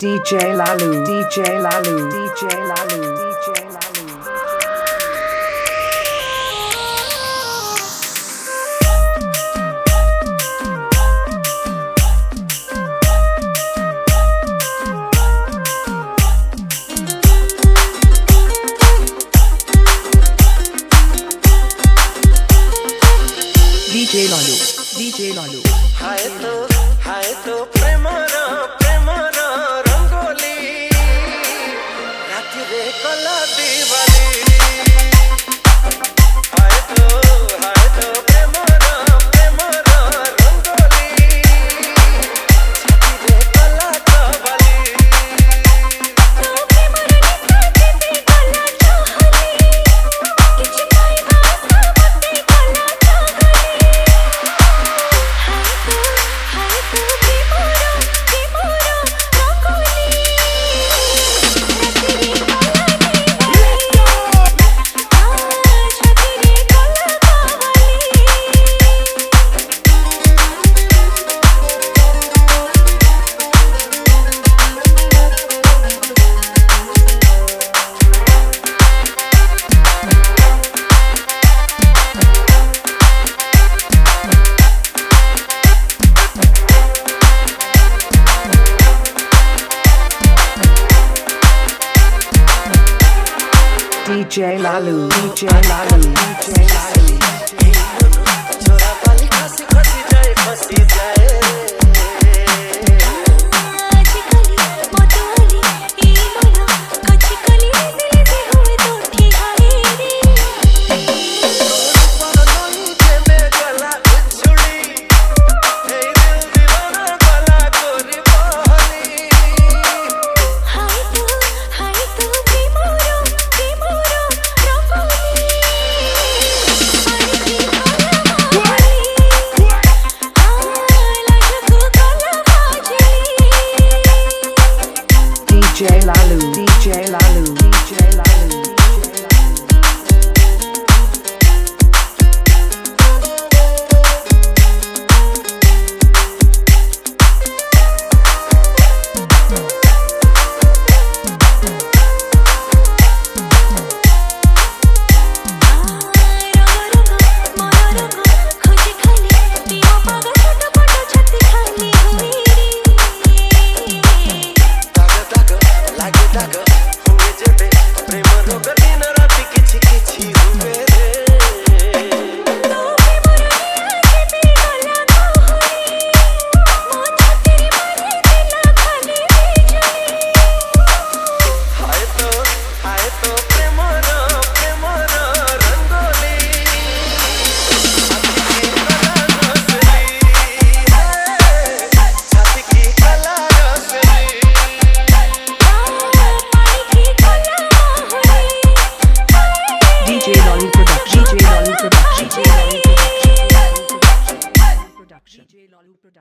DJ Lalu, DJ Lalu, DJ Lalu, DJ Lalu. DJ Lalu, DJ Lalu. हाय तो प्रेमरा रंगोली राति रे कला दीवाली हाय तो प्रेमरा रंगोली राति रे कला qawwali DJ Lalu, DJ Lalu, DJ Lalu. छोरा पाली खसी जाए DJ Lalu, DJ Lalu, DJ Lalu. Like a